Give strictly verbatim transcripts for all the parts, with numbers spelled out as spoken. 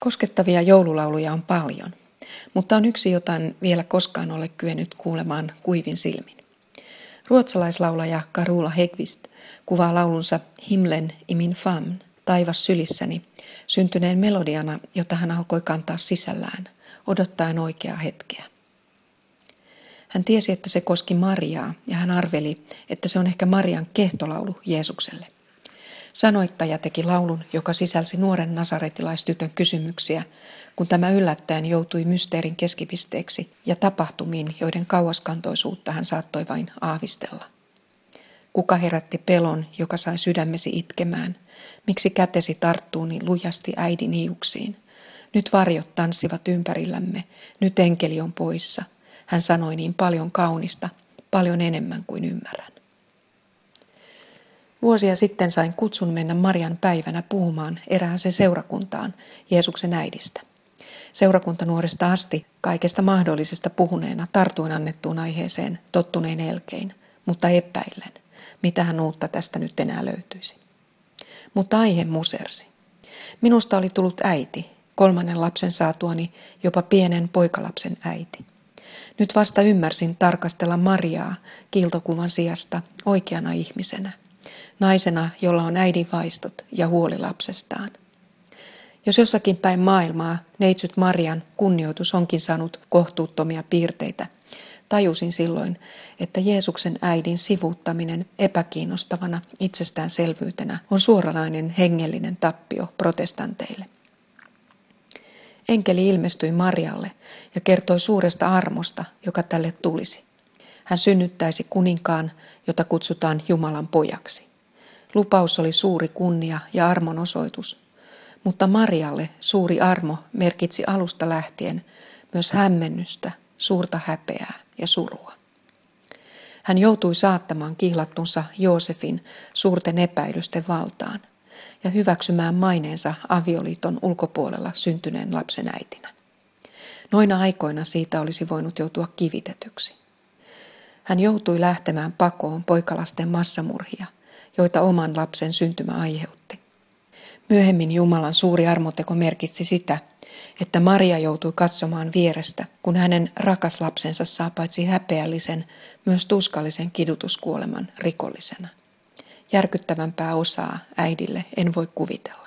Koskettavia joululauluja on paljon, mutta on yksi, jota en vielä koskaan ole kyennyt kuulemaan kuivin silmin. Ruotsalaislaulaja Carola Häggkvist kuvaa laulunsa Himlen i min famn, taivas sylissäni, syntyneen melodiana, jota hän alkoi kantaa sisällään, odottaen oikeaa hetkeä. Hän tiesi, että se koski Mariaa, ja hän arveli, että se on ehkä Marian kehtolaulu Jeesukselle. Sanoittaja teki laulun, joka sisälsi nuoren nasaretilaistytön kysymyksiä, kun tämä yllättäen joutui mysteerin keskipisteeksi ja tapahtumiin, joiden kauaskantoisuutta hän saattoi vain aavistella. Kuka herätti pelon, joka sai sydämesi itkemään? Miksi kätesi tarttuu niin lujasti äidin hiuksiin? Nyt varjot tanssivat ympärillämme, nyt enkeli on poissa. Hän sanoi niin paljon kaunista, paljon enemmän kuin ymmärrän. Vuosia sitten sain kutsun mennä Marian päivänä puhumaan erääseen seurakuntaan Jeesuksen äidistä. Seurakuntanuoresta asti kaikesta mahdollisesta puhuneena tartuin annettuun aiheeseen tottunein elkein, mutta epäillen, mitähän uutta tästä nyt enää löytyisi. Mutta aihe musersi. Minusta oli tullut äiti, kolmannen lapsen saatuani jopa pienen poikalapsen äiti. Nyt vasta ymmärsin tarkastella Mariaa kiiltokuvan sijasta oikeana ihmisenä. Naisena, jolla on äidin vaistot ja huoli lapsestaan. Jos jossakin päin maailmaa neitsyt Marian kunnioitus onkin saanut kohtuuttomia piirteitä, tajusin silloin, että Jeesuksen äidin sivuuttaminen epäkiinnostavana itsestäänselvyytenä on suoranainen hengellinen tappio protestanteille. Enkeli ilmestyi Marialle ja kertoi suuresta armosta, joka tälle tulisi. Hän synnyttäisi kuninkaan, jota kutsutaan Jumalan pojaksi. Lupaus oli suuri kunnia ja armon osoitus, mutta Marialle suuri armo merkitsi alusta lähtien myös hämmennystä, suurta häpeää ja surua. Hän joutui saattamaan kihlattunsa Joosefin suurten epäilysten valtaan ja hyväksymään maineensa avioliiton ulkopuolella syntyneen lapsen äitinä. Noina aikoina siitä olisi voinut joutua kivitetyksi. Hän joutui lähtemään pakoon poikalasten massamurhia, joita oman lapsen syntymä aiheutti. Myöhemmin Jumalan suuri armoteko merkitsi sitä, että Maria joutui katsomaan vierestä, kun hänen rakas lapsensa saa paitsi häpeällisen, myös tuskallisen kidutuskuoleman rikollisena. Järkyttävämpää osaa äidille en voi kuvitella.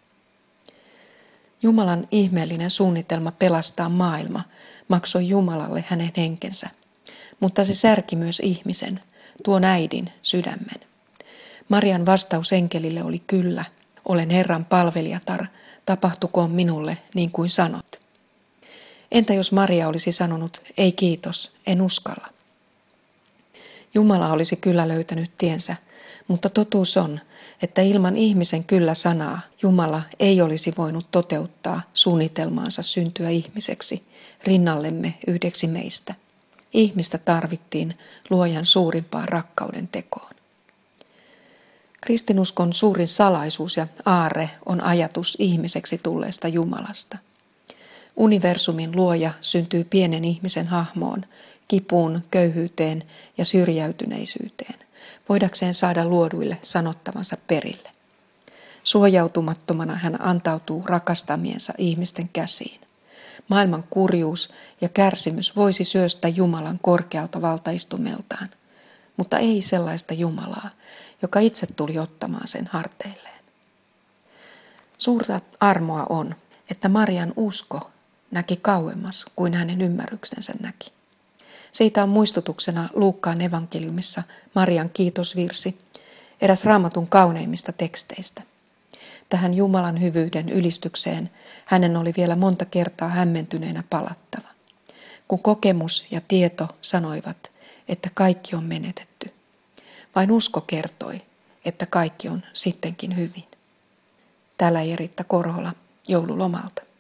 Jumalan ihmeellinen suunnitelma pelastaa maailma maksoi Jumalalle hänen henkensä, mutta se särki myös ihmisen, tuon äidin sydämen. Marian vastaus enkelille oli kyllä, olen Herran palvelijatar, tapahtukoon minulle niin kuin sanot. Entä jos Maria olisi sanonut, ei kiitos, en uskalla? Jumala olisi kyllä löytänyt tiensä, mutta totuus on, että ilman ihmisen kyllä sanaa Jumala ei olisi voinut toteuttaa suunnitelmaansa syntyä ihmiseksi, rinnallemme yhdeksi meistä. Ihmistä tarvittiin luojan suurimpaan rakkauden tekoon. Kristinuskon suurin salaisuus ja aarre on ajatus ihmiseksi tulleesta Jumalasta. Universumin luoja syntyy pienen ihmisen hahmoon, kipuun, köyhyyteen ja syrjäytyneisyyteen, voidakseen saada luoduille sanottavansa perille. Suojautumattomana hän antautuu rakastamiensa ihmisten käsiin. Maailman kurjuus ja kärsimys voisi syöstä Jumalan korkealta valtaistumeltaan, mutta ei sellaista Jumalaa, joka itse tuli ottamaan sen harteilleen. Suurta armoa on, että Marian usko näki kauemmas kuin hänen ymmärryksensä näki. Siitä on muistutuksena Luukkaan evankeliumissa Marian kiitosvirsi, eräs Raamatun kauneimmista teksteistä. Tähän Jumalan hyvyyden ylistykseen hänen oli vielä monta kertaa hämmentyneenä palattava, kun kokemus ja tieto sanoivat, että kaikki on menetetty. Vain usko kertoi, että kaikki on sittenkin hyvin. Täällä Eritta Korhola joululomalta.